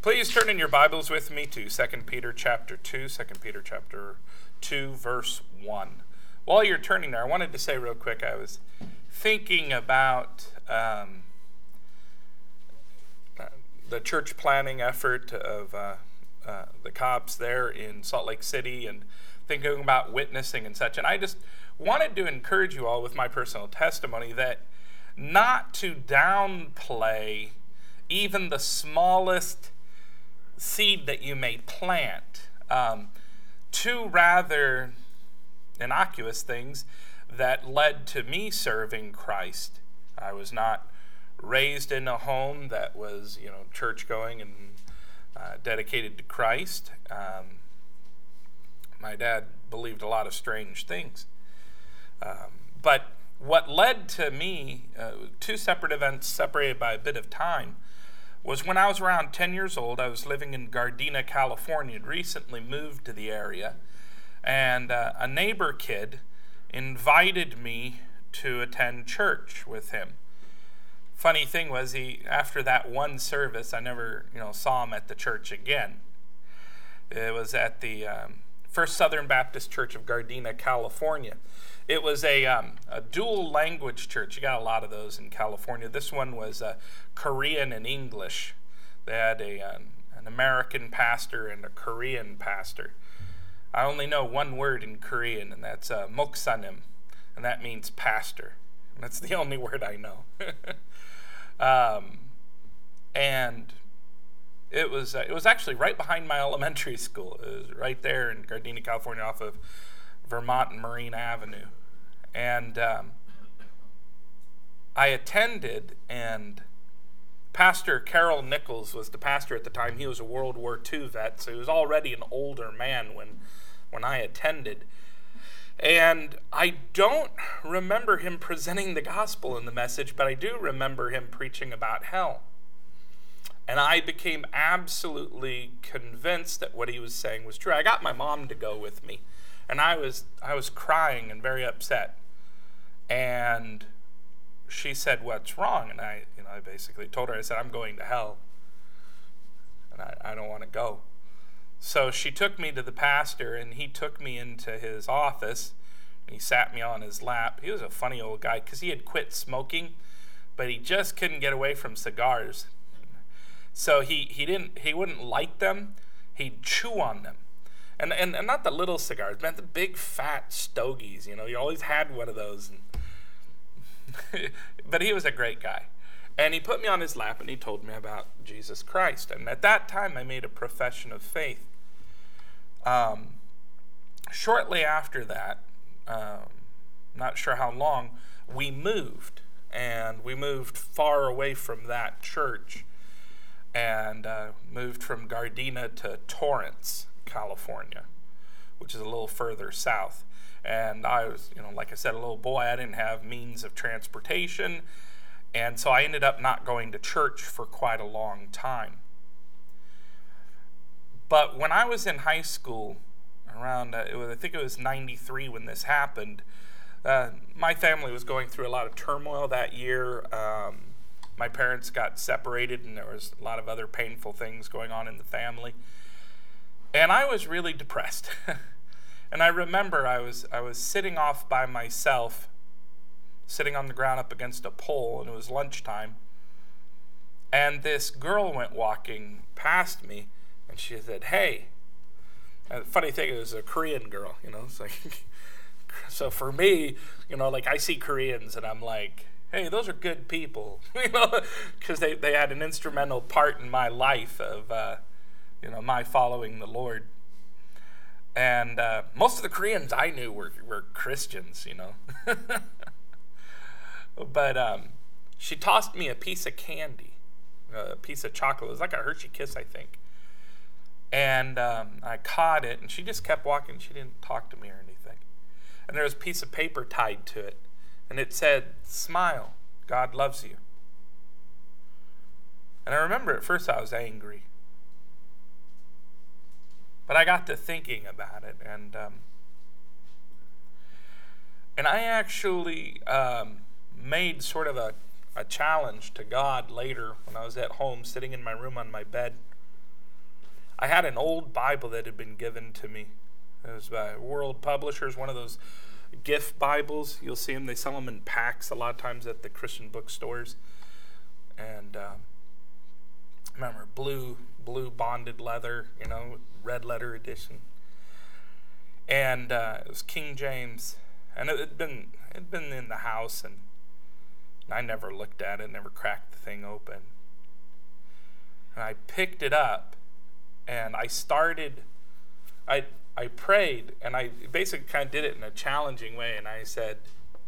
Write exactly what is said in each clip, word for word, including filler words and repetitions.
Please turn in your Bibles with me to Second Peter chapter two, Second Peter chapter two, verse one. While you're turning there, I wanted to say real quick, I was thinking about um, the church planning effort of uh, uh, the cops there in Salt Lake City and thinking about witnessing and such. And I just wanted to encourage you all with my personal testimony that not to downplay even the smallest seed that you may plant. Um, two rather innocuous things that led to me serving Christ. I was not raised in a home that was, you know, church-going and uh, dedicated to Christ. Um, my dad believed a lot of strange things. Um, but what led to me, uh, two separate events separated by a bit of time, was when I was around ten years old. I was living in Gardena, California, had recently moved to the area, and uh, a neighbor kid invited me to attend church with him. Funny thing was, he after that one service, I never, you know, saw him at the church again. It was at the um, First Southern Baptist Church of Gardena, California. It was a, um, a dual language church. You got a lot of those in California. This one was uh, Korean and English. They had a um, an American pastor and a Korean pastor. I only know one word in Korean, and that's uh, moksanim, and that means pastor. And that's the only word I know. um, and it was uh, it was actually right behind my elementary school. It was right there in Gardena, California, off of Vermont and Marine Avenue. And um, I attended, and Pastor Carol Nichols was the pastor at the time. He was a World War Two vet, so he was already an older man when, when I attended. And I don't remember him presenting the gospel in the message, but I do remember him preaching about hell. And I became absolutely convinced that what he was saying was true. I got my mom to go with me. And I was I was crying and very upset. And she said, "What's wrong?" And I, you know, I basically told her, I said, "I'm going to hell. And I, I don't want to go." So she took me to the pastor, and he took me into his office. And he sat me on his lap. He was a funny old guy because he had quit smoking, but he just couldn't get away from cigars. So he, he didn't he wouldn't light them. He'd chew on them. And, and and not the little cigars, man, the big fat stogies, you know, you always had one of those. And but he was a great guy. And he put me on his lap and he told me about Jesus Christ. And at that time, I made a profession of faith. Um, shortly after that, um, not sure how long, we moved. And we moved far away from that church. And uh, moved from Gardena to Torrance, California, which is a little further south. And I was, you know, like I said, a little boy. I didn't have means of transportation, and so I ended up not going to church for quite a long time. But when I was in high school, around, uh, it was, I think it was ninety-three when this happened, uh, my family was going through a lot of turmoil that year. Um, my parents got separated, and there was a lot of other painful things going on in the family. And I was really depressed. And I remember I was I was sitting off by myself, sitting on the ground up against a pole, and it was lunchtime. And this girl went walking past me, and she said, "Hey." And the funny thing, it was a Korean girl, you know. It's like, so for me, you know, like I see Koreans, and I'm like, "Hey, those are good people," you know, because they, they had an instrumental part in my life of, uh, you know, my following the Lord. And uh, most of the Koreans I knew were, were Christians, you know. But um, she tossed me a piece of candy, a piece of chocolate. It was like a Hershey Kiss, I think. And um, I caught it, and she just kept walking. She didn't talk to me or anything. And there was a piece of paper tied to it, and it said, "Smile, God loves you." And I remember at first I was angry. But I got to thinking about it, and um, and I actually um, made sort of a, a challenge to God later when I was at home, sitting in my room on my bed. I had an old Bible that had been given to me. It was by World Publishers, one of those gift Bibles. You'll see them. They sell them in packs a lot of times at the Christian bookstores. And uh, remember, blue, blue bonded leather, you know, red letter edition. And uh, it was King James. And it had been, it had been in the house, and I never looked at it, never cracked the thing open. And I picked it up, and I started, I I prayed, and I basically kind of did it in a challenging way, and I said,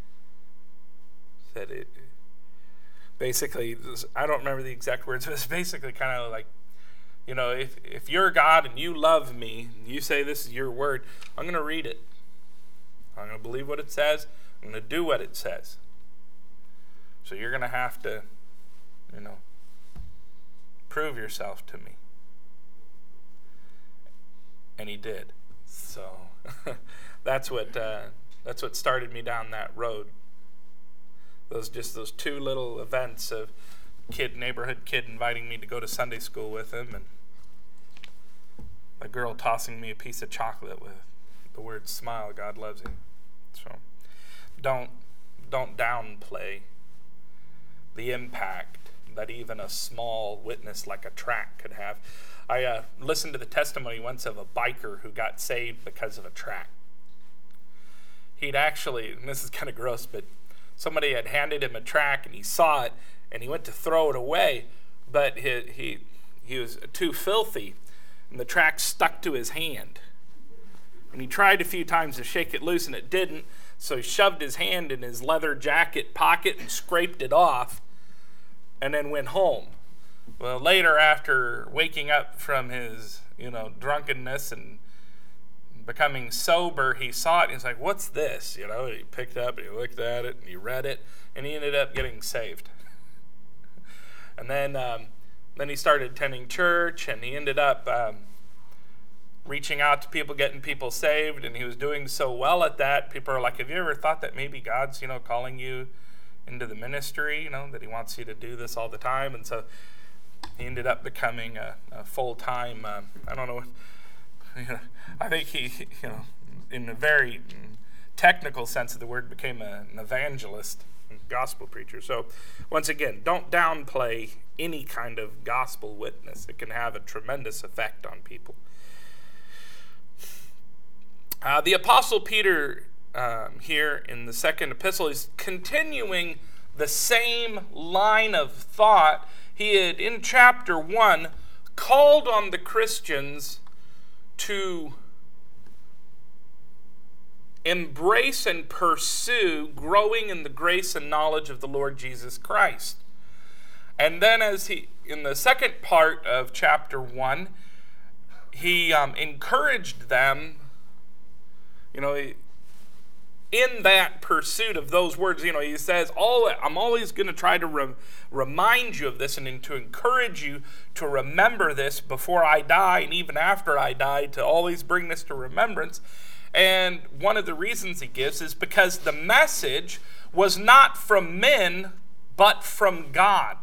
said it, basically, I don't remember the exact words, but it's basically kind of like, you know, if, if you're God and you love me, and you say this is your word, I'm going to read it. I'm going to believe what it says. I'm going to do what it says. So you're going to have to, you know, prove yourself to me. And he did. So that's what uh, that's what started me down that road. Those just those two little events of kid, neighborhood kid inviting me to go to Sunday school with him, and a girl tossing me a piece of chocolate with the word "smile, God loves you." So don't don't downplay the impact that even a small witness like a tract could have. I uh, listened to the testimony once of a biker who got saved because of a tract. He'd actually, and this is kind of gross, but somebody had handed him a tract and he saw it and he went to throw it away, but he he, he was too filthy and the tract stuck to his hand. And he tried a few times to shake it loose and it didn't, so he shoved his hand in his leather jacket pocket and scraped it off and then went home. Well, later, after waking up from his, you know, drunkenness and becoming sober, he saw it and he's like, "What's this?" You know, he picked it up, and he looked at it, and he read it, and he ended up getting saved. And then, um, then he started attending church, and he ended up um, reaching out to people, getting people saved, and he was doing so well at that. People are like, "Have you ever thought that maybe God's, you know, calling you into the ministry? You know, that He wants you to do this all the time?" And so he ended up becoming a, a full-time, uh, I don't know, what, you know, I think he, you know, in a very technical sense of the word, became a, an evangelist, gospel preacher. So once again, don't downplay any kind of gospel witness. It can have a tremendous effect on people. Uh, the Apostle Peter um, here in the second epistle is continuing the same line of thought. He had, in chapter one, called on the Christians to embrace and pursue growing in the grace and knowledge of the Lord Jesus Christ. And then as he, in the second part of chapter one, he um, encouraged them, you know, he, in that pursuit of those words. You know, he says, "All I'm always going to try to re- remind you of this and, and to encourage you to remember this before I die and even after I die, to always bring this to remembrance." And one of the reasons he gives is because the message was not from men, but from God.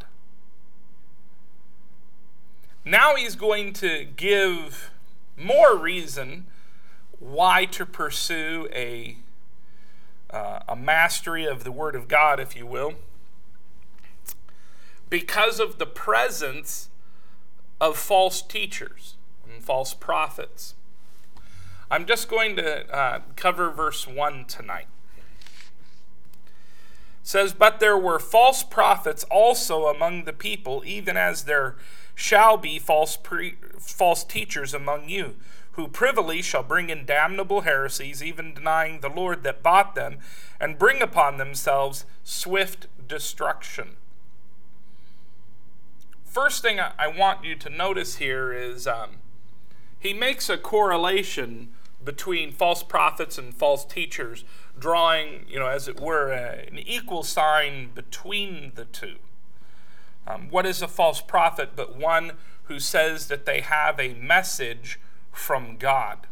Now he's going to give more reason why to pursue a Uh, a mastery of the Word of God, if you will, because of the presence of false teachers and false prophets. I'm just going to uh, cover verse one tonight. It says, "But there were false prophets also among the people, even as there shall be false pre- false teachers among you, who privily shall bring in damnable heresies, even denying the Lord that bought them, and bring upon themselves swift destruction." First thing I want you to notice here is um, he makes a correlation between false prophets and false teachers, drawing, you know, as it were, a, an equal sign between the two. Um, what is a false prophet but one who says that they have a message from God,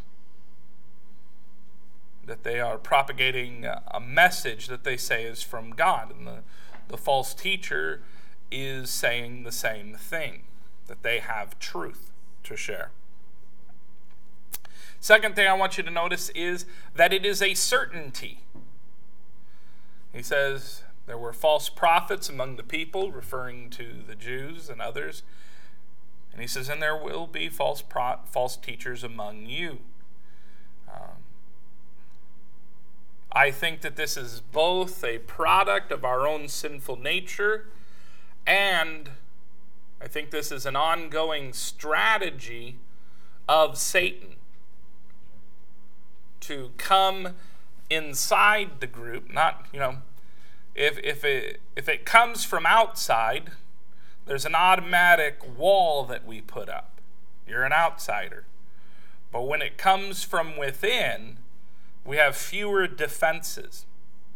that they are propagating a message that they say is from God, and the, the false teacher is saying the same thing, that they have truth to share. Second thing I want you to notice is that it is a certainty. He says there were false prophets among the people, referring to the Jews and others. And he says, and there will be false pro- false teachers among you. Um, I think that this is both a product of our own sinful nature, and I think this is an ongoing strategy of Satan to come inside the group. Not, you know, if if it if it comes from outside, there's an automatic wall that we put up. You're an outsider. But when it comes from within, we have fewer defenses.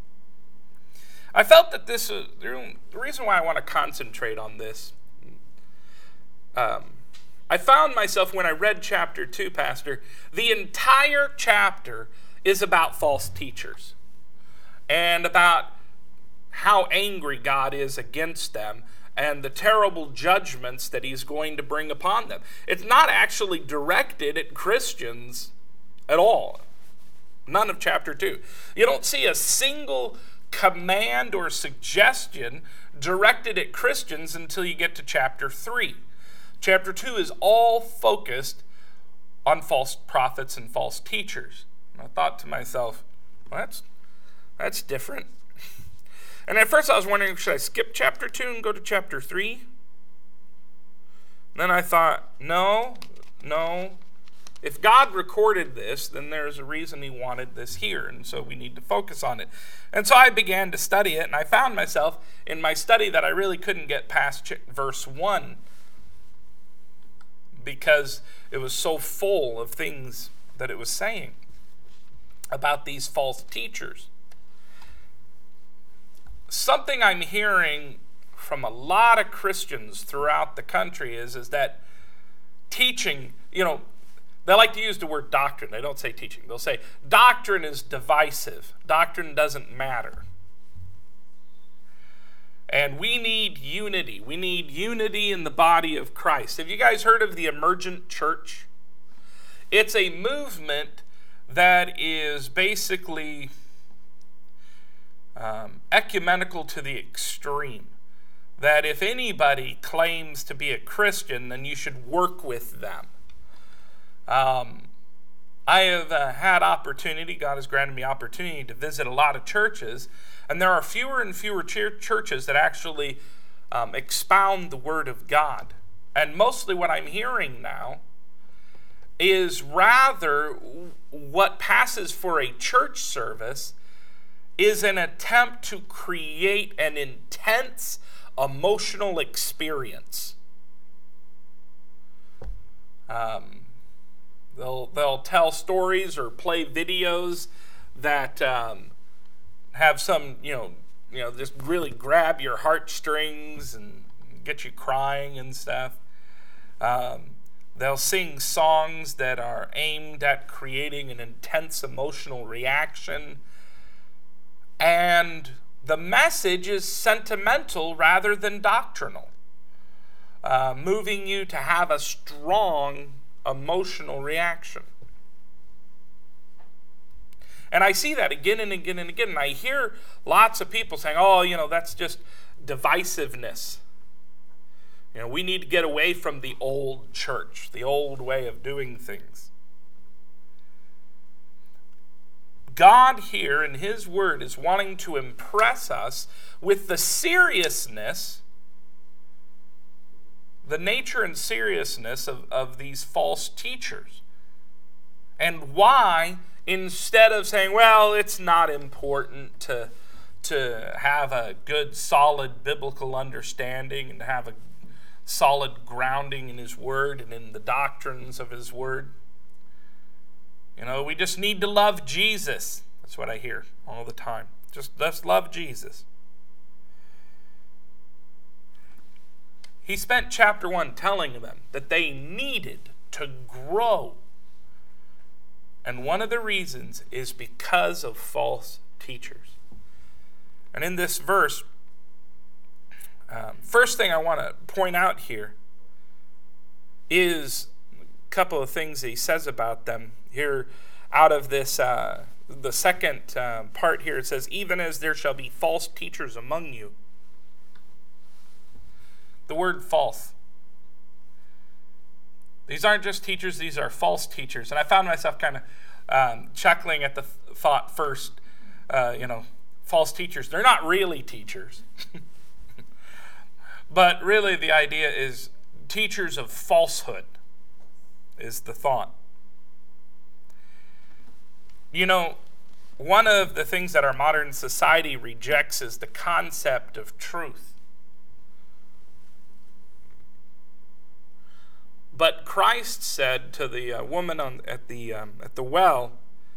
I felt that this is the reason why I want to concentrate on this. Um, I found myself when I read chapter two, Pastor, the entire chapter is about false teachers and about how angry God is against them and the terrible judgments that he's going to bring upon them. It's not actually directed at Christians at all. None of chapter two. You don't see a single command or suggestion directed at Christians until you get to chapter three. Chapter two is all focused on false prophets and false teachers. And I thought to myself, well, that's, that's different. And at first I was wondering, should I skip chapter two and go to chapter three? And then I thought, no, no. If God recorded this, then there's a reason he wanted this here, and so we need to focus on it. And so I began to study it, and I found myself in my study that I really couldn't get past verse one because it was so full of things that it was saying about these false teachers. Something I'm hearing from a lot of Christians throughout the country is, is that teaching, you know, they like to use the word doctrine. They don't say teaching. They'll say doctrine is divisive. Doctrine doesn't matter. And we need unity. We need unity in the body of Christ. Have you guys heard of the emergent church? It's a movement that is basically um, ecumenical to the extreme. That if anybody claims to be a Christian, then you should work with them. Um, I have uh, had opportunity, God has granted me opportunity to visit a lot of churches, and there are fewer and fewer ch- churches that actually um, expound the Word of God. And mostly what I'm hearing now is rather what passes for a church service is an attempt to create an intense emotional experience. Um, they'll they'll tell stories or play videos that um, have some, you know, you know, just really grab your heartstrings and get you crying and stuff. Um, they'll sing songs that are aimed at creating an intense emotional reaction. And the message is sentimental rather than doctrinal, uh, moving you to have a strong emotional reaction. And I see that again and again and again. And I hear lots of people saying, oh, you know, that's just divisiveness. You know, we need to get away from the old church, the old way of doing things. God here in his word is wanting to impress us with the seriousness, the nature and seriousness of, of these false teachers. And why, instead of saying, well, it's not important to, to have a good, solid biblical understanding and to have a solid grounding in his word and in the doctrines of his word. You know, we just need to love Jesus. That's what I hear all the time. Just let's love Jesus. He spent chapter one telling them that they needed to grow. And one of the reasons is because of false teachers. And in this verse, um, first thing I want to point out here is couple of things he says about them here out of this, uh, the second uh, part here. It says, even as there shall be false teachers among you. The word false. These aren't just teachers, these are false teachers. And I found myself kind of um, chuckling at the th- thought first, uh, you know, false teachers. They're not really teachers. But really the idea is teachers of falsehood is the thought. You know, one of the things that our modern society rejects is the concept of truth. But Christ said to the uh, woman on, at the um, at the well,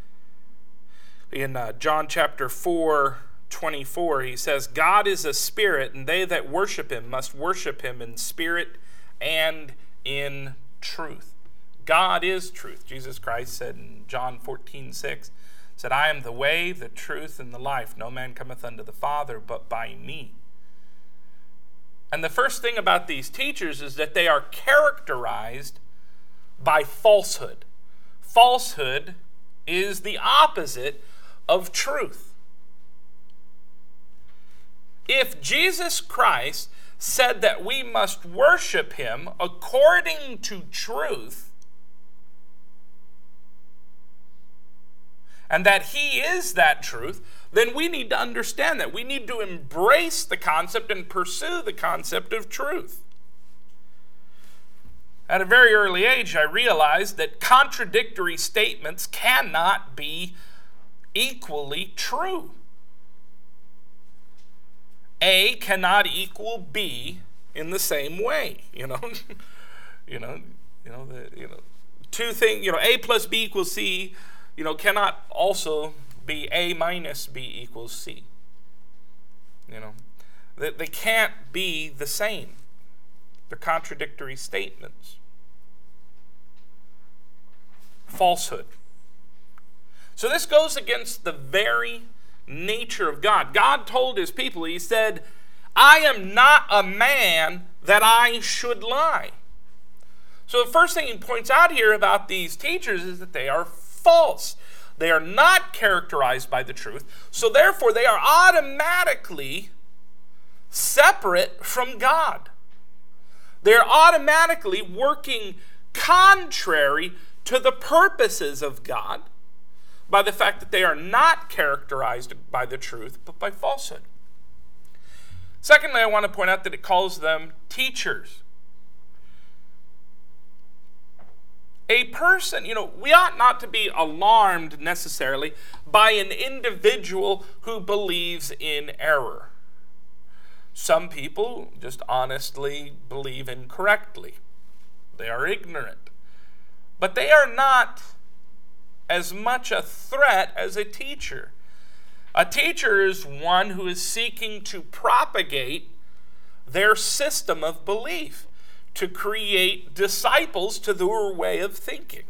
in uh, John chapter four, twenty-four, he says, God is a spirit, and they that worship him must worship him in spirit and in truth. God is truth. Jesus Christ said in John fourteen, six, said, I am the way, the truth, and the life. No man cometh unto the Father but by me. And the first thing about these teachers is that they are characterized by falsehood. Falsehood is the opposite of truth. If Jesus Christ said that we must worship him according to truth, and that he is that truth, then we need to understand that. We need to embrace the concept and pursue the concept of truth. At a very early age, I realized that contradictory statements cannot be equally true. A cannot equal B in the same way, you know. you know, you know, the, you know, two things, you know, A plus B equals C, you know, cannot also be A minus B equals C. You know, they, they can't be the same. They're contradictory statements. Falsehood. So this goes against the very nature of God. God told his people, he said, I am not a man that I should lie. So the first thing he points out here about these teachers is that they are false. They are not characterized by the truth, so therefore they are automatically separate from God. They're automatically working contrary to the purposes of God by the fact that they are not characterized by the truth, but by falsehood. Secondly, I want to point out that it calls them teachers. A person, you know, we ought not to be alarmed necessarily by an individual who believes in error. Some people just honestly believe incorrectly. They are ignorant. But they are not as much a threat as a teacher. A teacher is one who is seeking to propagate their system of belief, to create disciples to their way of thinking.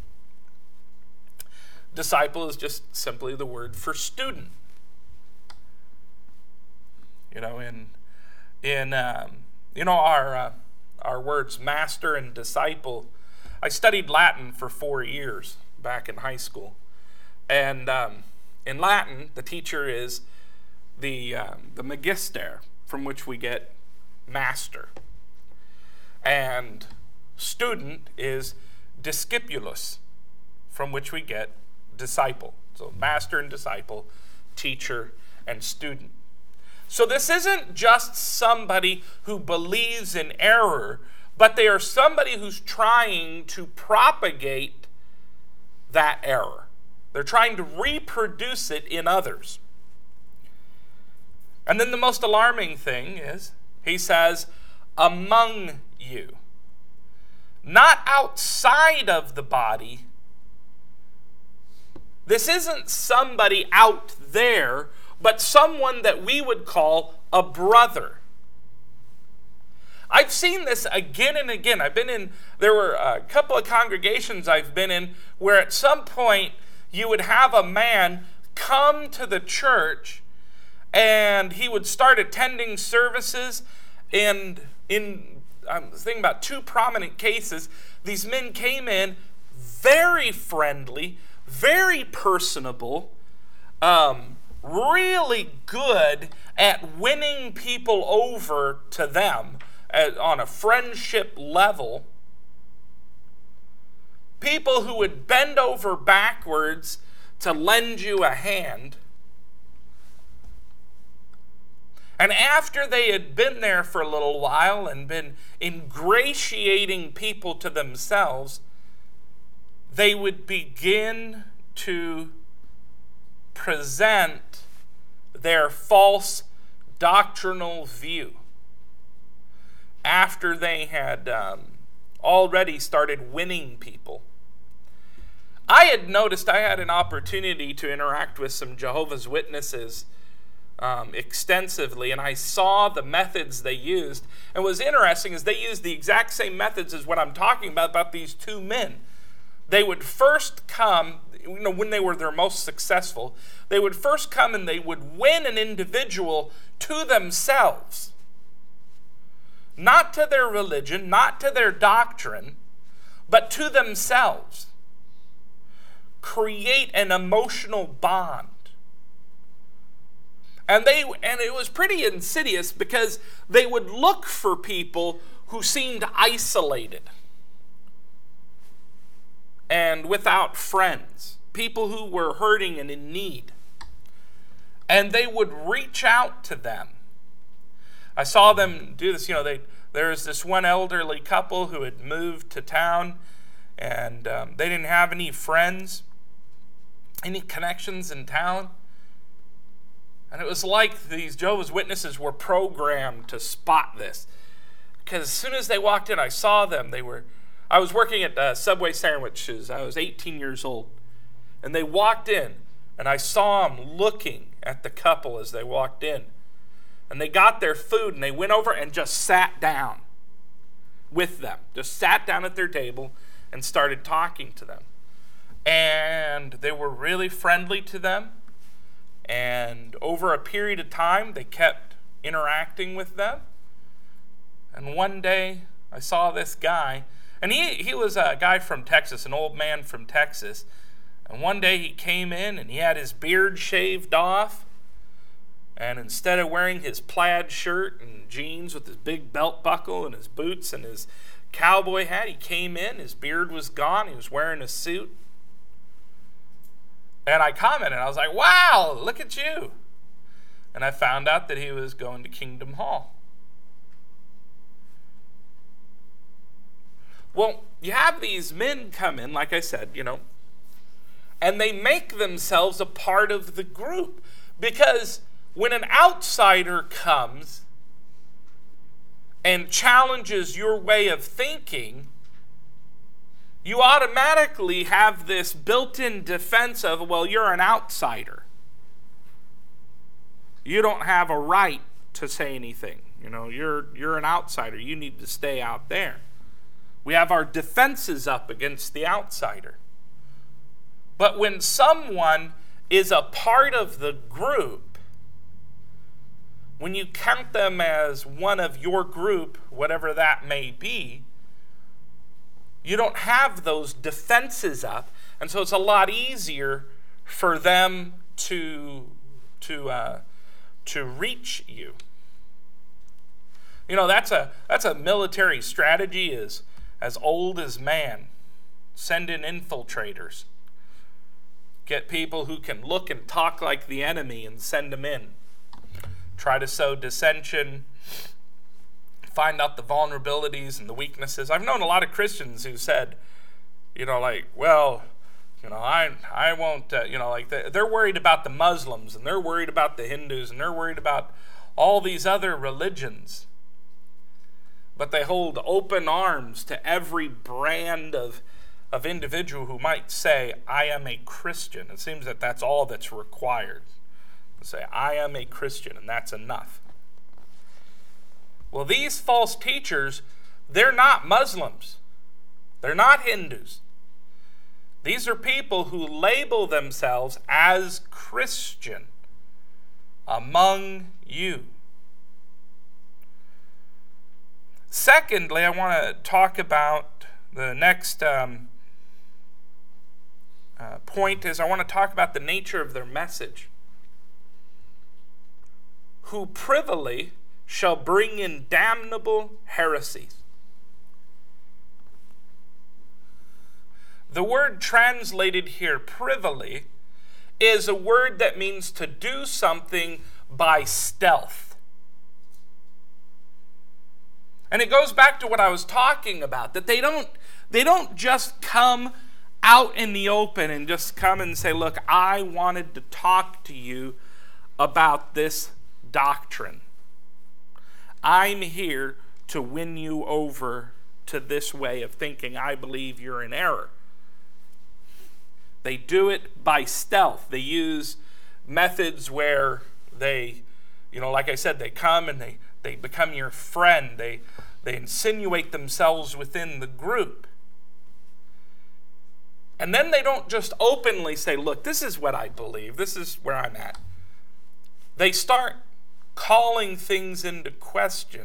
Disciple is just simply the word for student. You know, in in um, you know our uh, our words master and disciple. I studied Latin for four years back in high school, and um, in Latin, the teacher is the um, the magister, from which we get master. And student is discipulus, from which we get disciple. So master and disciple, teacher and student. So this isn't just somebody who believes in error, but they are somebody who's trying to propagate that error. They're trying to reproduce it in others. And then the most alarming thing is, he says, among you. Not outside of the body. This isn't somebody out there, but someone that we would call a brother. I've seen this again and again. I've been in, there were a couple of congregations I've been in where at some point you would have a man come to the church and he would start attending services, and in, I'm thinking about two prominent cases, these men came in very friendly, very personable, um, really good at winning people over to them at, on a friendship level. People who would bend over backwards to lend you a hand. And after they had been there for a little while and been ingratiating people to themselves, they would begin to present their false doctrinal view after they had um, already started winning people. I had noticed I had an opportunity to interact with some Jehovah's Witnesses um, extensively, and I saw the methods they used. And what was interesting is they used the exact same methods as what I'm talking about, about these two men. They would first come, you know, when they were their most successful, they would first come and they would win an individual to themselves. Not to their religion, not to their doctrine, but to themselves. Create an emotional bond. And they and it was pretty insidious because they would look for people who seemed isolated and without friends, people who were hurting and in need. And they would reach out to them. I saw them do this, you know, they there was this one elderly couple who had moved to town, and um, they didn't have any friends, any connections in town. And it was like these Jehovah's Witnesses were programmed to spot this. Because as soon as they walked in, I saw them. They were, I was working at uh, Subway Sandwiches. I was eighteen years old. And they walked in, and I saw them looking at the couple as they walked in. And they got their food, and they went over and just sat down with them. Just sat down at their table and started talking to them. And they were really friendly to them. And over a period of time, they kept interacting with them. And one day, I saw this guy, and he, he was a guy from Texas, an old man from Texas. And one day he came in, and he had his beard shaved off. And instead of wearing his plaid shirt and jeans with his big belt buckle and his boots and his cowboy hat, he came in, his beard was gone, he was wearing a suit. And I commented, I was like, wow, look at you. And I found out that he was going to Kingdom Hall. Well, you have these men come in, like I said, you know, and they make themselves a part of the group. Because when an outsider comes and challenges your way of thinking, you automatically have this built-in defense of, well, you're an outsider. You don't have a right to say anything. You know, you're you're an outsider. You need to stay out there. We have our defenses up against the outsider. But when someone is a part of the group, when you count them as one of your group, whatever that may be, you don't have those defenses up, and so it's a lot easier for them to to uh, to reach you. You know, that's a that's a military strategy as as old as man. Send in infiltrators. Get people who can look and talk like the enemy and send them in. Try to sow dissension. Find out the vulnerabilities and the weaknesses. I've known a lot of Christians who said, you know, like, well, you know, I I won't, uh, you know, like the, they're worried about the Muslims and they're worried about the Hindus and they're worried about all these other religions. But they hold open arms to every brand of of individual who might say, I am a Christian. It seems that that's all that's required. To say, I am a Christian, and that's enough. Well, these false teachers, they're not Muslims. They're not Hindus. These are people who label themselves as Christian among you. Secondly, I want to talk about the next um, uh, point is I want to talk about the nature of their message. Who privily shall bring in damnable heresies. The word translated here, privily, is a word that means to do something by stealth. And it goes back to what I was talking about, that they don't, they don't just come out in the open and just come and say, look, I wanted to talk to you about this doctrine. I'm here to win you over to this way of thinking. I believe you're in error. They do it by stealth. They use methods where they, you know, like I said, they come and they, they become your friend. They, they insinuate themselves within the group. And then they don't just openly say, look, this is what I believe. This is where I'm at. They start calling things into question.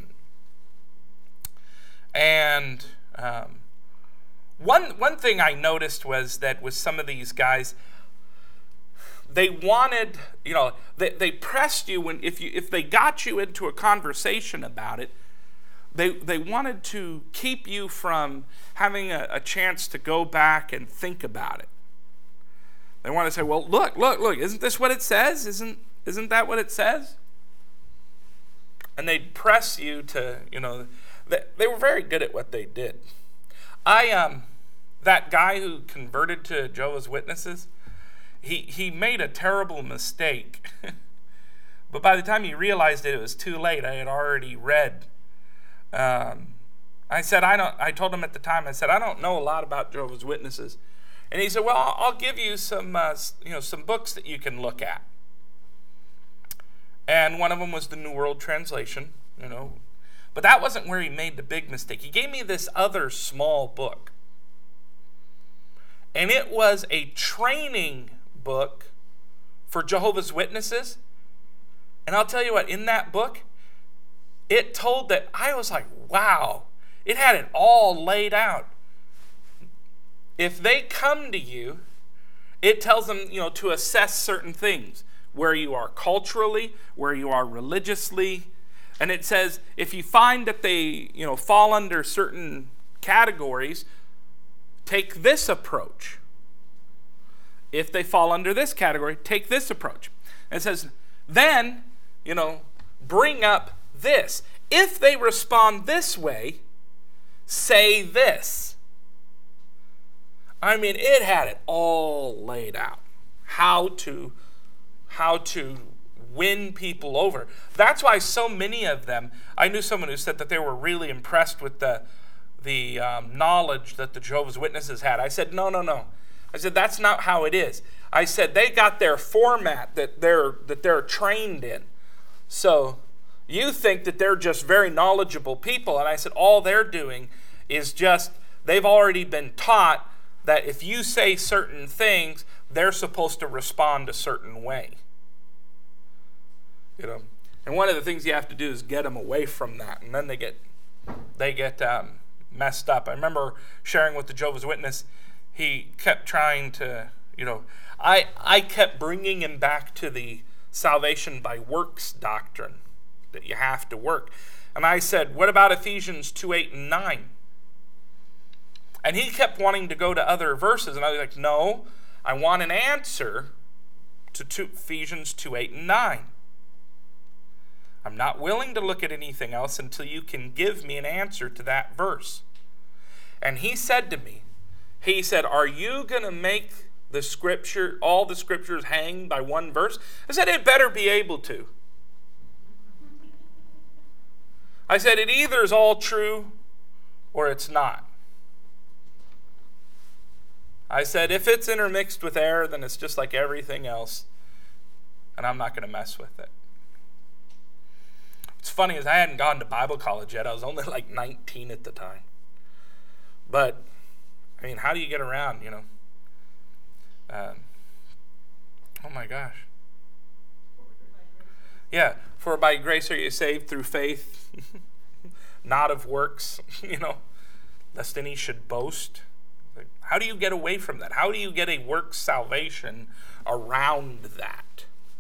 And um, one one thing I noticed was that with some of these guys, they wanted, you know, they, they pressed you when if you if they got you into a conversation about it, they they wanted to keep you from having a, a chance to go back and think about it. They want to say, well, look, look, look, isn't this what it says? Isn't isn't that what it says? And they'd press you to, you know, they, they were very good at what they did. I, um, that guy who converted to Jehovah's Witnesses, he, he made a terrible mistake. But by the time he realized it, it was too late. I had already read. Um, I said, I don't, I told him at the time, I said, I don't know a lot about Jehovah's Witnesses. And he said, well, I'll, I'll give you some, uh, you know, some books that you can look at. And one of them was the New World Translation, you know. But that wasn't where he made the big mistake. He gave me this other small book. And it was a training book for Jehovah's Witnesses. And I'll tell you what, in that book, it told that, I was like, wow. It had it all laid out. If they come to you, it tells them, you know, to assess certain things. Where you are culturally, where you are religiously. And it says, if you find that they, you know, fall under certain categories, take this approach. If they fall under this category, take this approach. And it says, then, you know, bring up this. If they respond this way, say this. I mean, it had it all laid out. How to how to win people over. That's why so many of them, I knew someone who said that they were really impressed with the, the um, knowledge that the Jehovah's Witnesses had. I said, no, no, no. I said, that's not how it is. I said, they got their format that they're, that they're trained in. So you think that they're just very knowledgeable people. And I said, all they're doing is just, they've already been taught that if you say certain things, they're supposed to respond a certain way. You know, and one of the things you have to do is get them away from that, and then they get they get um, messed up. I remember sharing with the Jehovah's Witness. He kept trying to, you know, I I kept bringing him back to the salvation by works doctrine, that you have to work. And I said, what about Ephesians two, eight, and nine? And he kept wanting to go to other verses, and I was like, no, I want an answer to two, Ephesians two, eight, and nine. I'm not willing to look at anything else until you can give me an answer to that verse. And he said to me, he said, are you going to make the scripture, all the scriptures hang by one verse? I said, it better be able to. I said, it either is all true or it's not. I said, if it's intermixed with error, then it's just like everything else, and I'm not going to mess with it. What's funny is I hadn't gone to Bible college yet. I was only like nineteen at the time. But, I mean, how do you get around, you know? Um, oh my gosh. Yeah, for by grace are you saved through faith, not of works, you know, lest any should boast. Like, How do you get away from that? How do you get a works salvation around that?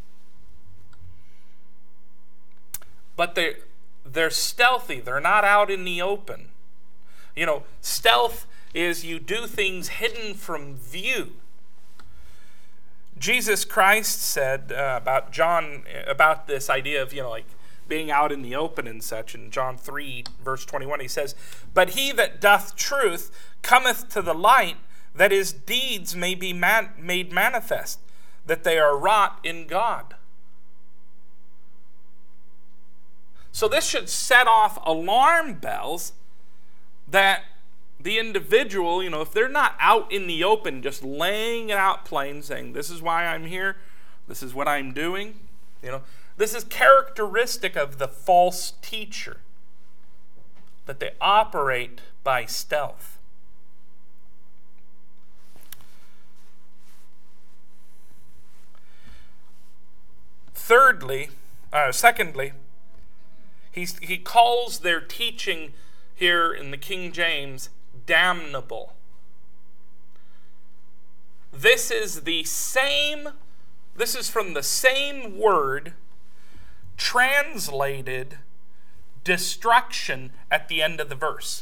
But they're, they're stealthy. They're not out in the open. You know, stealth is you do things hidden from view. Jesus Christ said uh, about John, about this idea of, you know, like being out in the open and such. In John three, verse twenty-one, he says, "But he that doth truth cometh to the light, that his deeds may be man- made manifest, that they are wrought in God." So this should set off alarm bells that the individual, you know, if they're not out in the open, just laying it out plain, saying, this is why I'm here, this is what I'm doing, you know, this is characteristic of the false teacher, that they operate by stealth. Thirdly, uh, secondly, he's, he calls their teaching here in the King James damnable. This is the same, this is from the same word translated destruction at the end of the verse.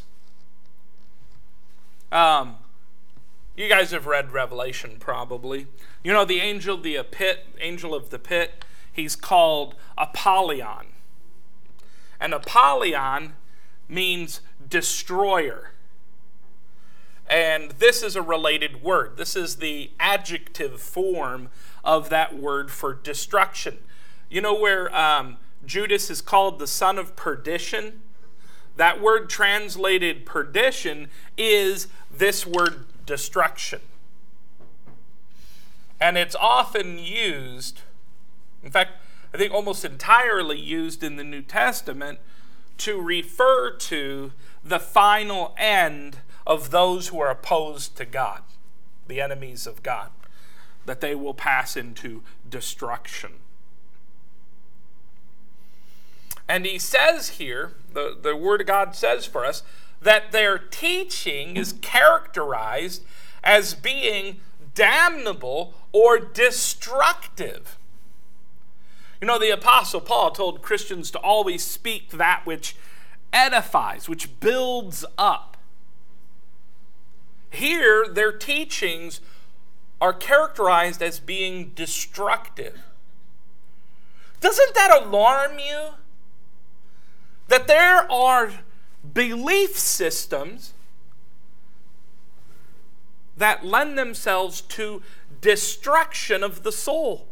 Um, you guys have read Revelation probably. You know the angel, the pit, angel of the pit, he's called Apollyon. And Apollyon means destroyer. And this is a related word. This is the adjective form of that word for destruction. You know where um, Judas is called the son of perdition? That word translated perdition is this word destruction. And it's often used, in fact, I think almost entirely used in the New Testament to refer to the final end of those who are opposed to God, the enemies of God, that they will pass into destruction. And he says here, the, the Word of God says for us, that their teaching is characterized as being damnable or destructive. You know, the Apostle Paul told Christians to always speak that which edifies, which builds up. Here, their teachings are characterized as being destructive. Doesn't that alarm you? That there are belief systems that lend themselves to destruction of the soul.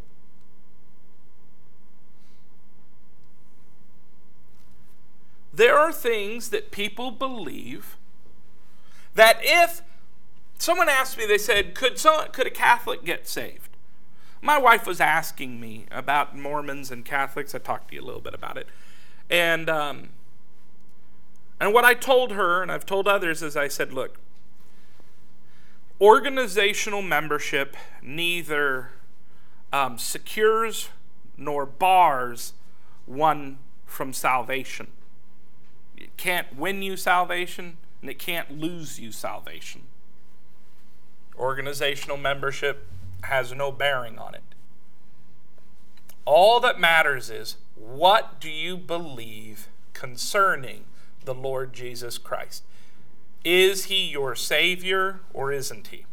There are things that people believe that if someone asked me, they said, could, someone, could a Catholic get saved? My wife was asking me about Mormons and Catholics. I talked to you a little bit about it. And, um, and what I told her, and I've told others, is I said, look, organizational membership neither um, secures nor bars one from salvation. It can't win you salvation, and it can't lose you salvation. Organizational membership has no bearing on it. All that matters is, what do you believe concerning the Lord Jesus Christ? Is he your Savior or isn't he?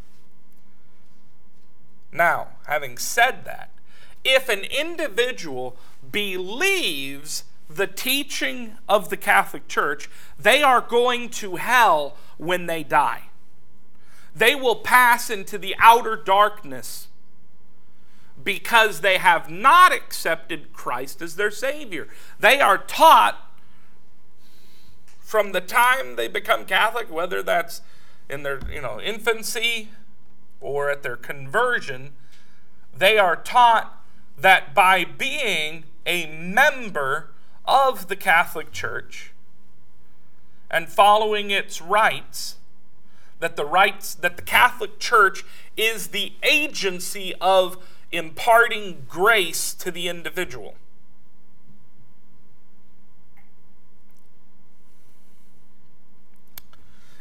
Now, having said that, if an individual believes the teaching of the Catholic Church, they are going to hell when they die. They will pass into the outer darkness because they have not accepted Christ as their Savior. They are taught from the time they become Catholic, whether that's in their you know infancy or at their conversion, they are taught that by being a member of the Catholic Church and following its rites, that the rites that the Catholic Church is the agency of imparting grace to the individual.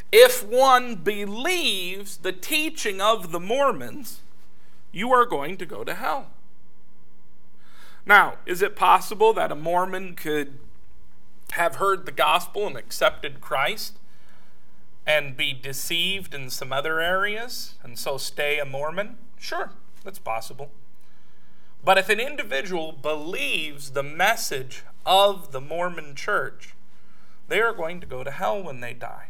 if one believes the teaching of the Mormons, you are going to go to hell. Now, is it possible that a Mormon could have heard the gospel and accepted Christ and be deceived in some other areas and so stay a Mormon? Sure, that's possible. But if an individual believes the message of the Mormon church, they are going to go to hell when they die,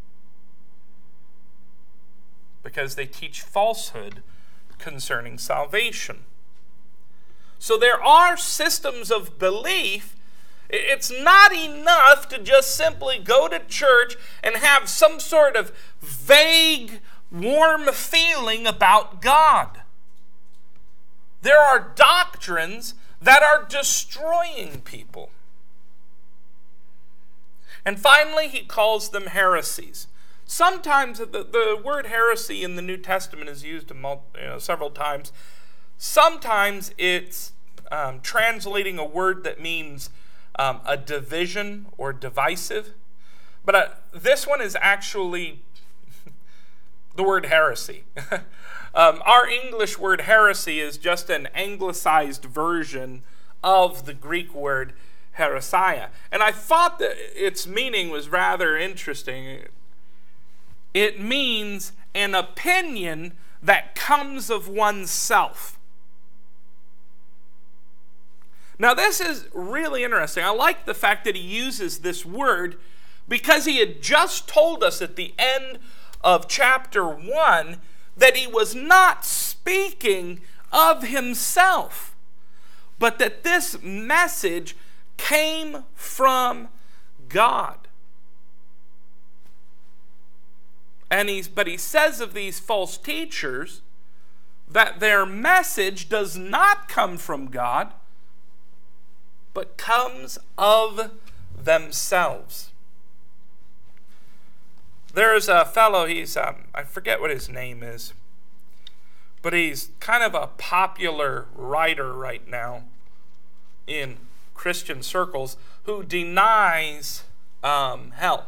because they teach falsehood concerning salvation. So there are systems of belief. It's not enough to just simply go to church and have some sort of vague, warm feeling about God. There are doctrines that are destroying people. And finally, he calls them heresies. Sometimes the, the word heresy in the New Testament is used a mul- you know, several times. Sometimes it's um, translating a word that means um, a division or divisive. But uh, this one is actually the word heresy. um, our English word heresy is just an anglicized version of the Greek word heresia. And I thought that its meaning was rather interesting. It means an opinion that comes of oneself. Now, this is really interesting. I like the fact that he uses this word, because he had just told us at the end of chapter one that he was not speaking of himself, but that this message came from God. And he's, but he says of these false teachers that their message does not come from God, but comes of themselves. There's a fellow, he's, um, I forget what his name is, but he's kind of a popular writer right now in Christian circles who denies um, hell.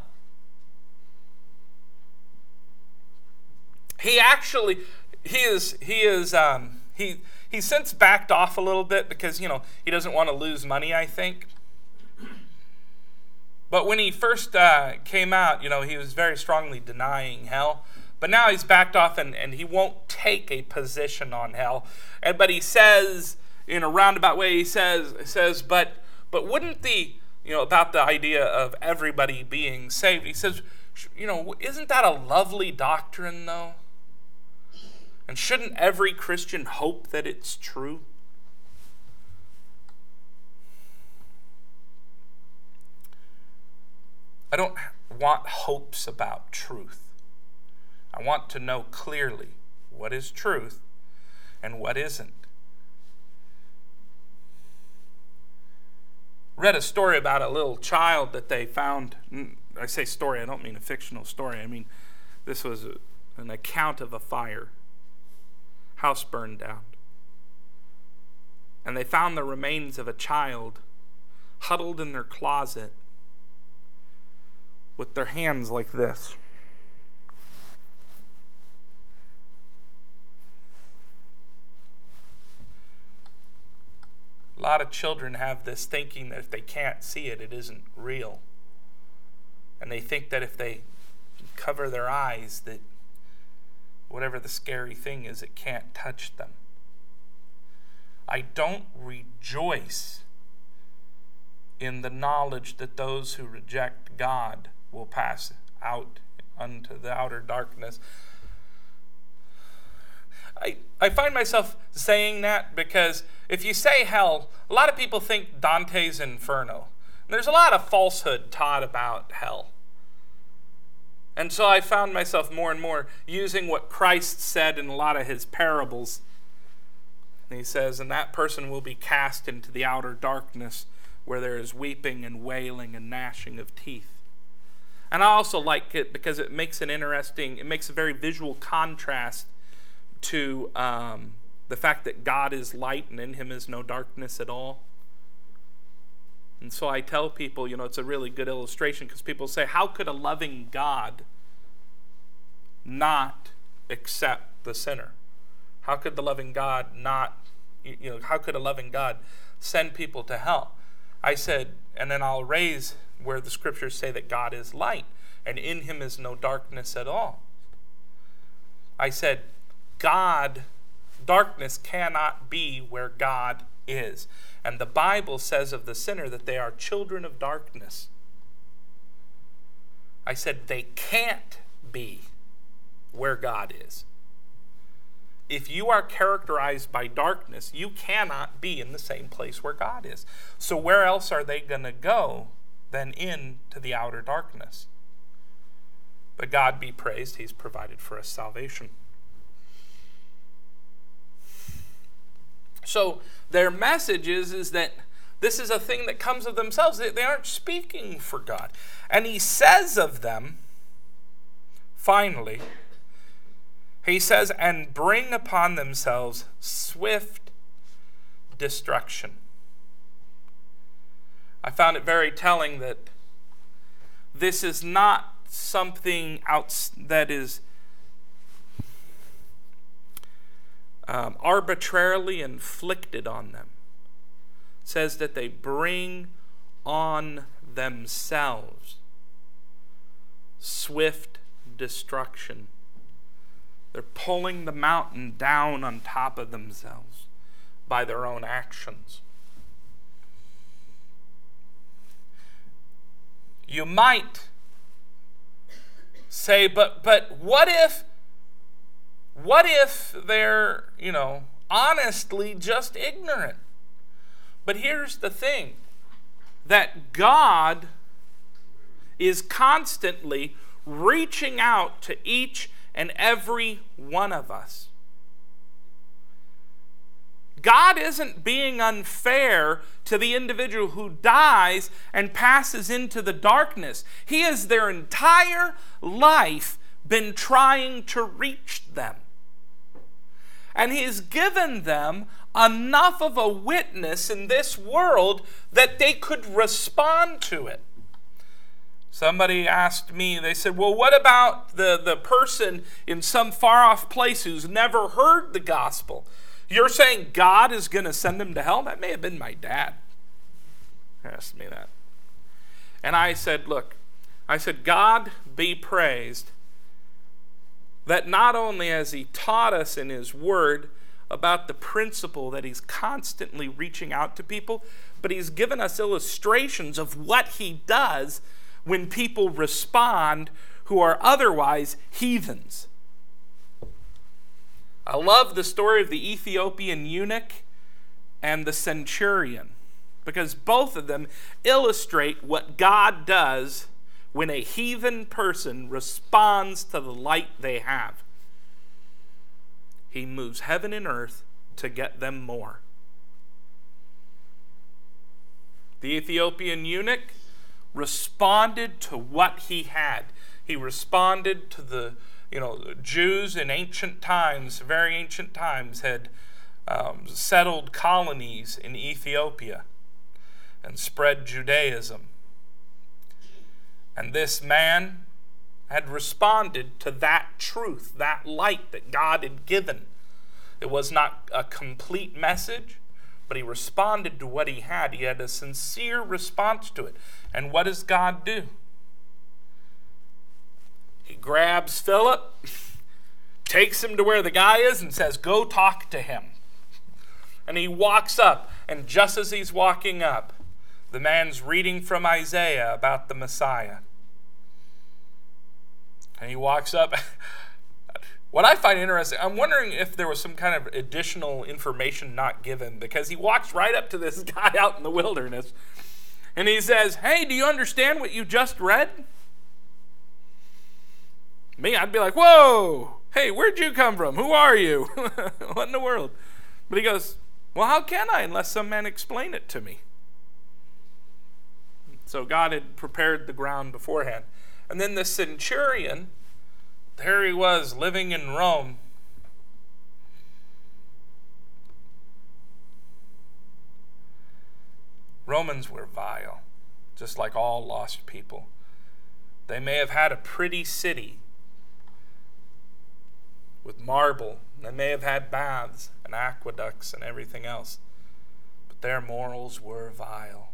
He actually, he is, he is, um, he, he's since backed off a little bit because, you know, he doesn't want to lose money, I think. But when he first uh, came out, you know, he was very strongly denying hell. But now he's backed off and, and he won't take a position on hell. And but he says, in a roundabout way, he says, says, but but wouldn't the, you know, about the idea of everybody being saved, he says, you know, isn't that a lovely doctrine, though? And shouldn't every Christian hope that it's true? I don't want hopes about truth. I want to know clearly what is truth and what isn't. Read a story about a little child that they found. I say story, I don't mean a fictional story. I mean, this was a, an account of a fire. House burned down. And they found the remains of a child huddled in their closet with their hands like this. A lot of children have this thinking that if they can't see it, it isn't real. And they think that if they cover their eyes, that whatever the scary thing is, it can't touch them. I don't rejoice in the knowledge that those who reject God will pass out unto the outer darkness. I, I find myself saying that because if you say hell, a lot of people think Dante's Inferno. And there's a lot of falsehood taught about hell. And so I found myself more and more using what Christ said in a lot of his parables. And he says, and that person will be cast into the outer darkness where there is weeping and wailing and gnashing of teeth. And I also like it because it makes an interesting, it makes a very visual contrast to um, the fact that God is light and in him is no darkness at all. And so I tell people, you know, it's a really good illustration because people say, how could a loving God not accept the sinner? How could the loving God not, you know, how could a loving God send people to hell? I said, and then I'll raise where the scriptures say that God is light, and in him is no darkness at all. I said, God, darkness cannot be where God is. And the Bible says of the sinner that they are children of darkness. I said they can't be where God is. If you are characterized by darkness, you cannot be in the same place where God is. So where else are they going to go than into the outer darkness? But God be praised, he's provided for us salvation. So their message is, is that this is a thing that comes of themselves. They, they aren't speaking for God. And he says of them, finally, he says, and bring upon themselves swift destruction. I found it very telling that this is not something out that is um, arbitrarily inflicted on them. It says that they bring on themselves swift destruction. They're pulling the mountain down on top of themselves by their own actions. You might say, but but what if what if they're, you know, honestly just ignorant? But here's the thing, that God is constantly reaching out to each and every one of us. God isn't being unfair to the individual who dies and passes into the darkness. He has their entire life been trying to reach them. And he's given them enough of a witness in this world that they could respond to it. Somebody asked me, they said, well, what about the, the person in some far-off place who's never heard the gospel? You're saying God is going to send them to hell? That may have been my dad who asked me that. And I said, look, I said, God be praised that not only has he taught us in his word about the principle that he's constantly reaching out to people, but he's given us illustrations of what he does when people respond who are otherwise heathens. I love the story of the Ethiopian eunuch and the centurion, because both of them illustrate what God does when a heathen person responds to the light they have. He moves heaven and earth to get them more. The Ethiopian eunuch responded to what he had. He responded to the, you know, Jews in ancient times, very ancient times, had um, settled colonies in Ethiopia and spread Judaism. And this man had responded to that truth, that light that God had given. It was not a complete message, but he responded to what he had. He had a sincere response to it. And what does God do? He grabs Philip, takes him to where the guy is, and says, go talk to him. And he walks up, and just as he's walking up, the man's reading from Isaiah about the Messiah. And he walks up. What I find interesting, I'm wondering if there was some kind of additional information not given, because he walks right up to this guy out in the wilderness, and he says, hey, do you understand what you just read? Me, I'd be like, whoa, hey, where'd you come from? Who are you? What in the world? But he goes, well, how can I unless some man explain it to me? So God had prepared the ground beforehand. And then the centurion, there he was living in Rome. Romans were vile, just like all lost people. They may have had a pretty city, with marble. They may have had baths and aqueducts and everything else, but their morals were vile.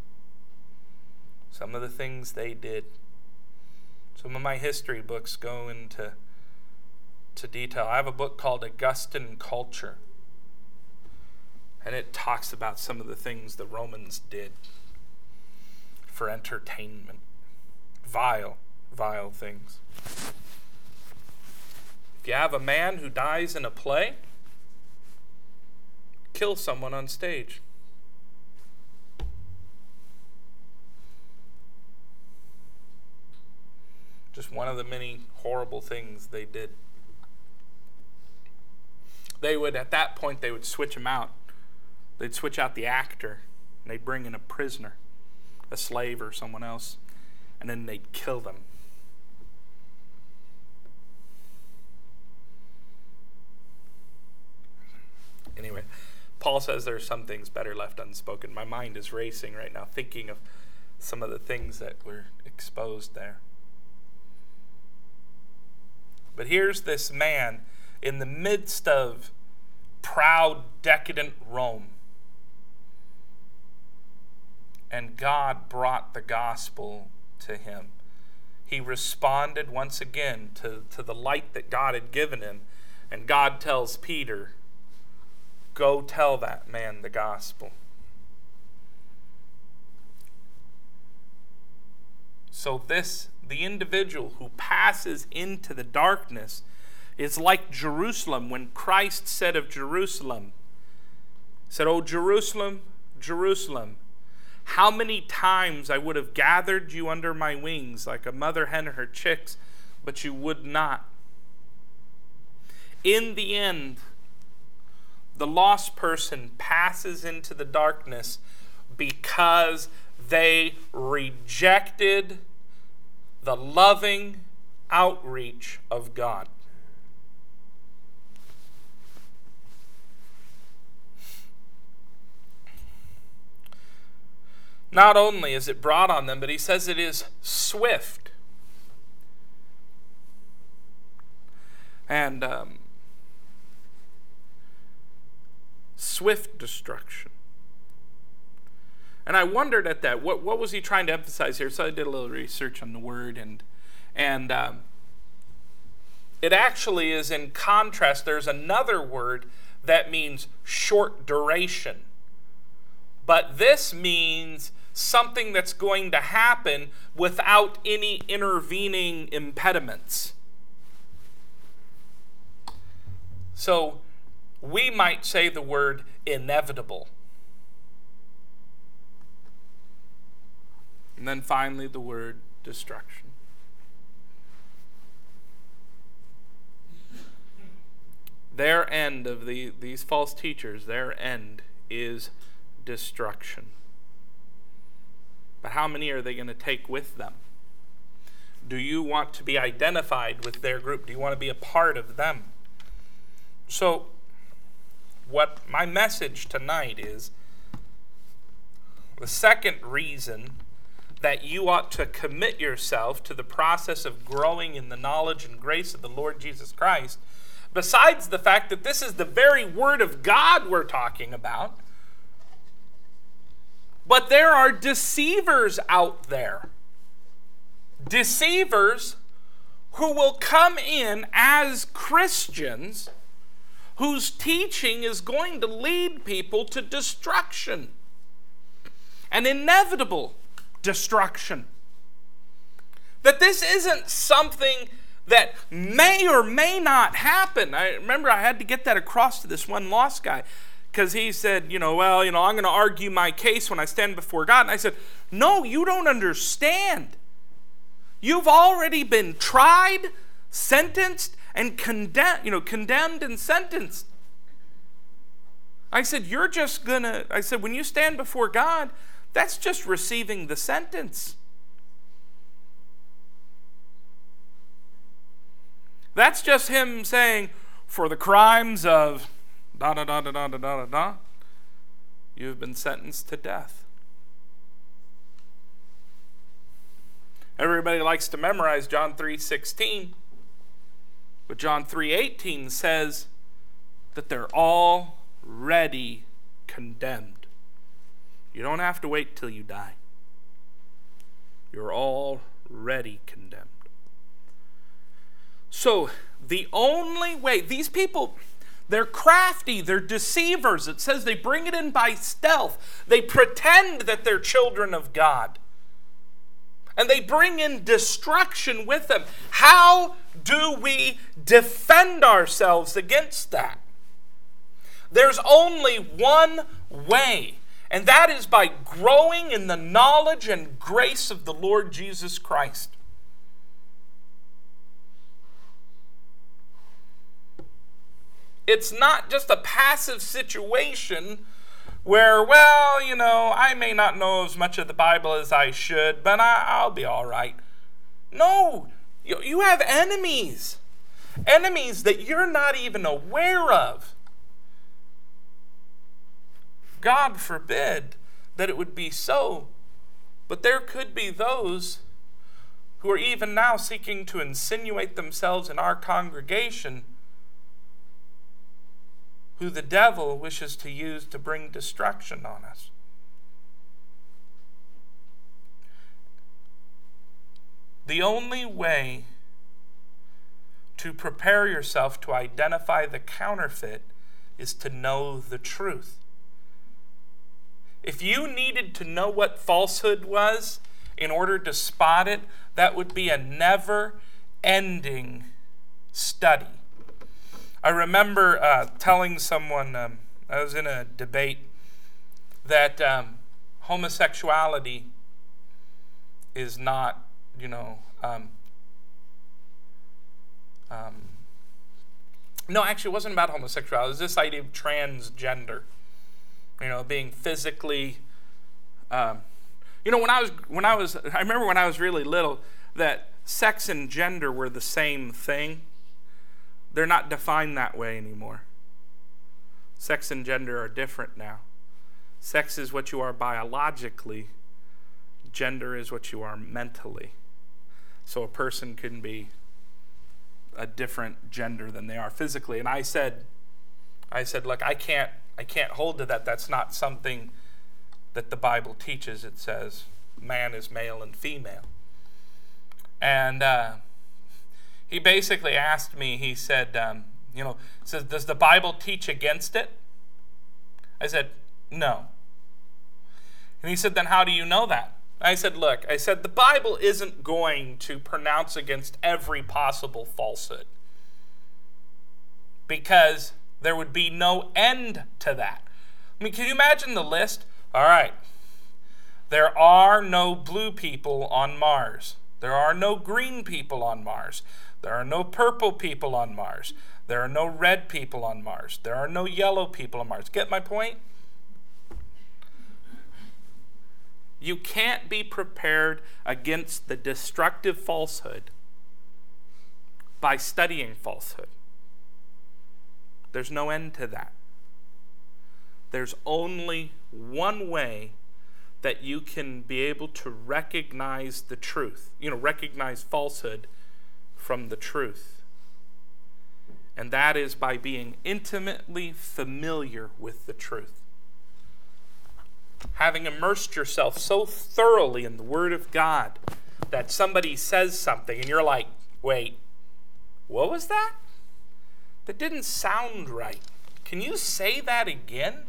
Some of the things they did. Some of my history books go into to detail. I have a book called Augustan Culture, and it talks about some of the things the Romans did for entertainment. Vile, vile things. If you have a man who dies in a play, kill someone on stage. Just one of the many horrible things they did. They would, at that point, they would switch them out. They'd switch out the actor, and they'd bring in a prisoner, a slave or someone else, and then they'd kill them. Anyway, Paul says there are some things better left unspoken. My mind is racing right now, thinking of some of the things that were exposed there. But here's this man in the midst of proud, decadent Rome. And God brought the gospel to him. He responded once again to, to the light that God had given him. And God tells Peter, go tell that man the gospel. So this, the individual who passes into the darkness, is like Jerusalem when Christ said of Jerusalem, said, "Oh, Jerusalem, Jerusalem, how many times I would have gathered you under my wings like a mother hen her chicks, but you would not." In the end, the lost person passes into the darkness because they rejected the loving outreach of God. Not only is it brought on them, but he says it is swift. And um, swift destruction. And I wondered at that. What what was he trying to emphasize here? So I did a little research on the word, and and um, it actually is in contrast. There's another word that means short duration, but this means something that's going to happen without any intervening impediments. So we might say the word inevitable. And then finally the word destruction. Their end of the these false teachers, their end is destruction. But how many are they going to take with them? Do you want to be identified with their group? Do you want to be a part of them? So, what my message tonight is, the second reason that you ought to commit yourself to the process of growing in the knowledge and grace of the Lord Jesus Christ, besides the fact that this is the very Word of God we're talking about, but there are deceivers out there. Deceivers who will come in as Christians whose teaching is going to lead people to destruction, an inevitable destruction. That this isn't something that may or may not happen. I remember I had to get that across to this one lost guy, because he said, you know, well, you know, I'm going to argue my case when I stand before God. And I said, no, you don't understand. You've already been tried, sentenced, and condemned, you know, condemned and sentenced. I said, you're just going to, I said, when you stand before God, that's just receiving the sentence. That's just him saying, for the crimes of da da da da da da da da, you have been sentenced to death. Everybody likes to memorize John three sixteen. But John three eighteen says that they're already condemned. You don't have to wait till you die. You're already condemned. So the only way, these people, they're crafty, they're deceivers. It says they bring it in by stealth. They pretend that they're children of God. And they bring in destruction with them. How do we defend ourselves against that? There's only one way, and that is by growing in the knowledge and grace of the Lord Jesus Christ. It's not just a passive situation where, well, you know, I may not know as much of the Bible as I should, but I, I'll be all right. No, you, you have enemies. Enemies that you're not even aware of. God forbid that it would be so, but there could be those who are even now seeking to insinuate themselves in our congregation who the devil wishes to use to bring destruction on us. The only way to prepare yourself to identify the counterfeit is to know the truth. If you needed to know what falsehood was in order to spot it, that would be a never-ending study. I remember uh, telling someone, um, I was in a debate, that um, homosexuality is not, you know, um, um, no, actually it wasn't about homosexuality. It was this idea of transgender, you know, being physically, um, you know, when I was, when I was, I remember when I was really little, that sex and gender were the same thing. They're not defined that way anymore. Sex and gender are different now. Sex is what you are biologically. Gender is what you are mentally. So a person can be a different gender than they are physically. And I said, I said, look, I can't, I can't hold to that. That's not something that the Bible teaches. It says man is male and female. And uh, he basically asked me, he said, um, you know, says, does the Bible teach against it? I said, no. And he said, then how do you know that? I said, look, I said, the Bible isn't going to pronounce against every possible falsehood, because there would be no end to that. I mean, can you imagine the list? All right, there are no blue people on Mars. There are no green people on Mars. There are no purple people on Mars. There are no red people on Mars. There are no yellow people on Mars. Get my point? You can't be prepared against the destructive falsehood by studying falsehood. There's no end to that. There's only one way that you can be able to recognize the truth, you know, recognize falsehood from the truth. And that is by being intimately familiar with the truth. Having immersed yourself so thoroughly in the Word of God that somebody says something and you're like, wait, what was that? That didn't sound right. Can you say that again?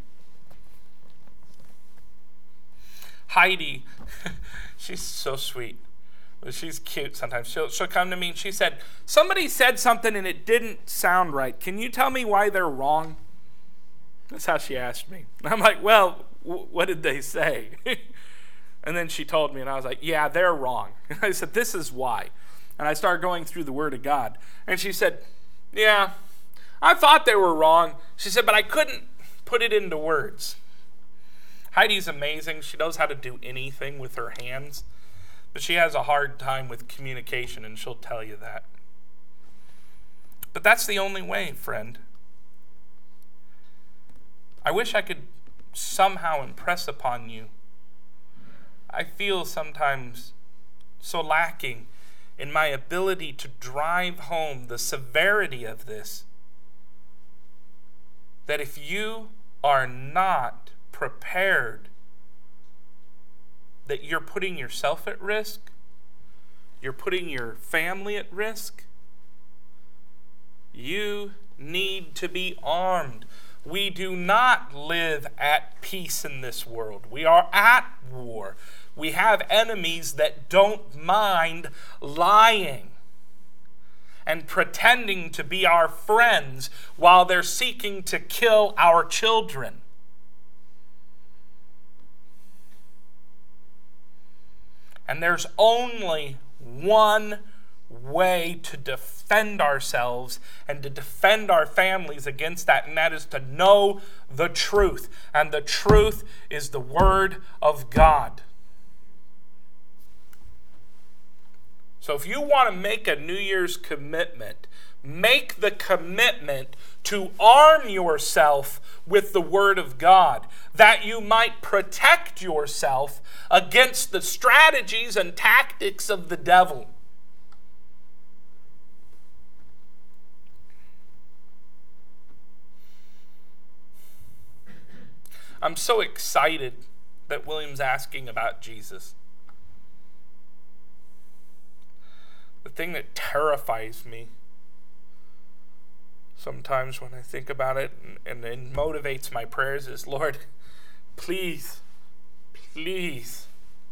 Heidi, she's so sweet. She's cute sometimes. She'll, she'll come to me and she said, somebody said something and it didn't sound right. Can you tell me why they're wrong? That's how she asked me. And I'm like, well, w- what did they say? And then she told me and I was like, yeah, they're wrong. And I said, this is why. And I started going through the Word of God. And she said, yeah, I thought they were wrong. She said, but I couldn't put it into words. Heidi's amazing. She knows how to do anything with her hands. But she has a hard time with communication, and she'll tell you that. But that's the only way, friend. I wish I could somehow impress upon you. I feel sometimes so lacking in my ability to drive home the severity of this. That if you are not prepared, that you're putting yourself at risk, you're putting your family at risk. You need to be armed. We do not live at peace in this world. We are at war. We have enemies that don't mind lying and pretending to be our friends while they're seeking to kill our children. And there's only one way to defend ourselves and to defend our families against that, and that is to know the truth. And the truth is the Word of God. So if you want to make a New Year's commitment, make the commitment to arm yourself with the Word of God, that you might protect yourself against the strategies and tactics of the devil. I'm so excited that William's asking about Jesus. The thing that terrifies me sometimes when I think about it and, and it motivates my prayers is, Lord, please, please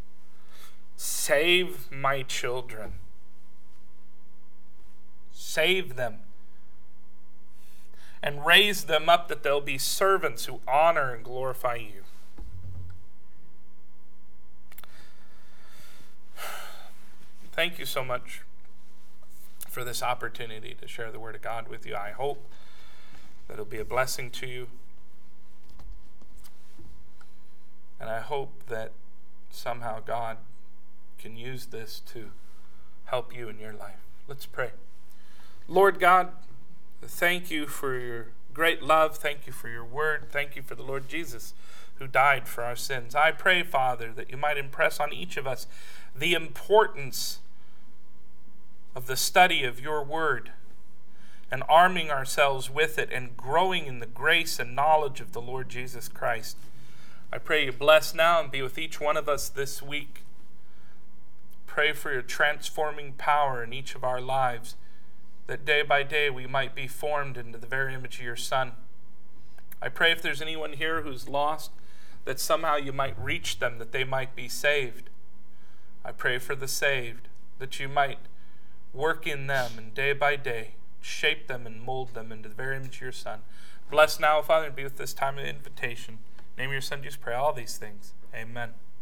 save my children. Save them. And raise them up that they'll be servants who honor and glorify you. Thank you so much for this opportunity to share the Word of God with you. I hope that it'll be a blessing to you. And I hope that somehow God can use this to help you in your life. Let's pray. Lord God, thank you for your great love. Thank you for your word. Thank you for the Lord Jesus who died for our sins. I pray, Father, that you might impress on each of us the importance of the study of your word and arming ourselves with it and growing in the grace and knowledge of the Lord Jesus Christ. I pray you bless now and be with each one of us this week. Pray for your transforming power in each of our lives, that day by day we might be formed into the very image of your Son. I pray if there's anyone here who's lost, that somehow you might reach them, that they might be saved. I pray for the saved, that you might work in them and day by day shape them and mold them into the very image of your Son. Bless now, Father, and be with this time of invitation. In the name of your Son, Jesus, pray all these things. Amen.